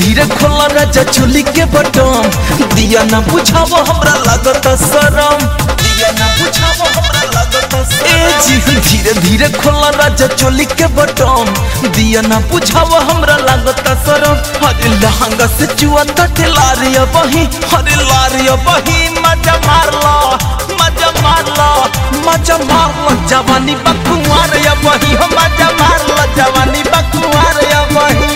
धीरे खोला राजा चोली के बटम, दिया ना बुझावो हमरा लागत शरम, दिया ना बुझावो हमरा लागत शरम। धीरे धीरे खोला राजा चोली के बटम, दिया ना बुझावो हमरा लागत शरम। अरे लहंगा से चुआ तटे लारिया बही, अरे लारिया बही मजा मारला, मजा मारला, मजा मारला जवानी बकुआर या बही, मजा मारला जवानी बकुआर या बही।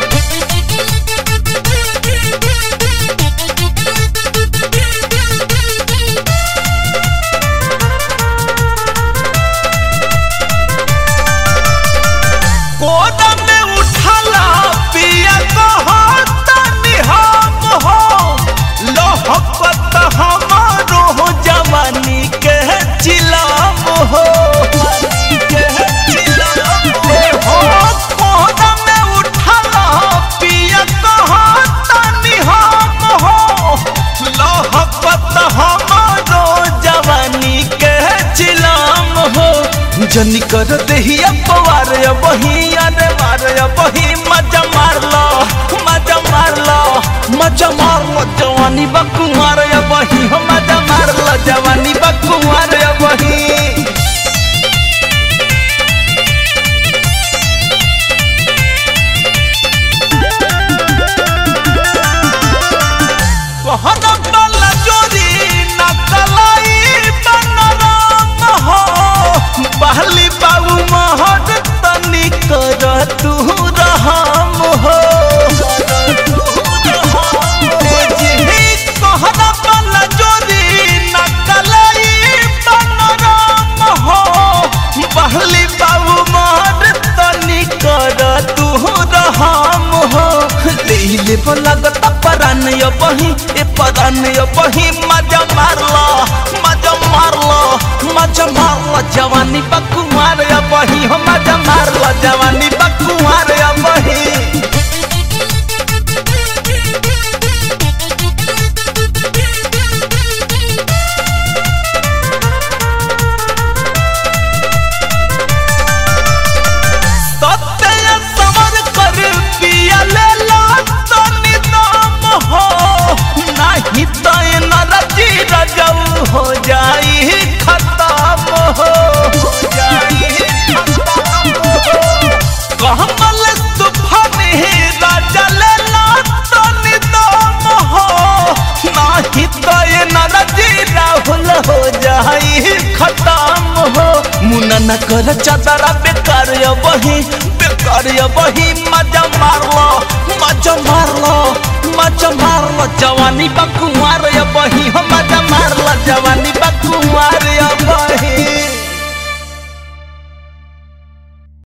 जनी कर देहिया पवार बही, अरे मार बही मजा मारलो, मजा मारलो, मजा मारलो जवानी बकुआर बही, मजा मारलो जवानी बकुआर बही। बहली बाबू महर तनी कर तू रहम हो, कहना वाला जोरी नकलाई बनराम हो। बहली बाबू महर तनी कर तू रहम हो। ले लगत परान बही, ए परान बही मजा मारला, मजा मारला, मजा मारला जवानी बकुआर बही, हो मजा मारला जवानी बकुआर बही। हो जाई खत्म हो, कहमल तूफान राजा लेला तनी दम हो। नाही तो ये नरजी राहुल हो जाई खत्म हो। मुना न कर चादरा बेकार बही, बेकार बही मजा मारलो, मजा मारलो, मजा मारलो जवानी बकुआर बही, मजा मारलो जवानी।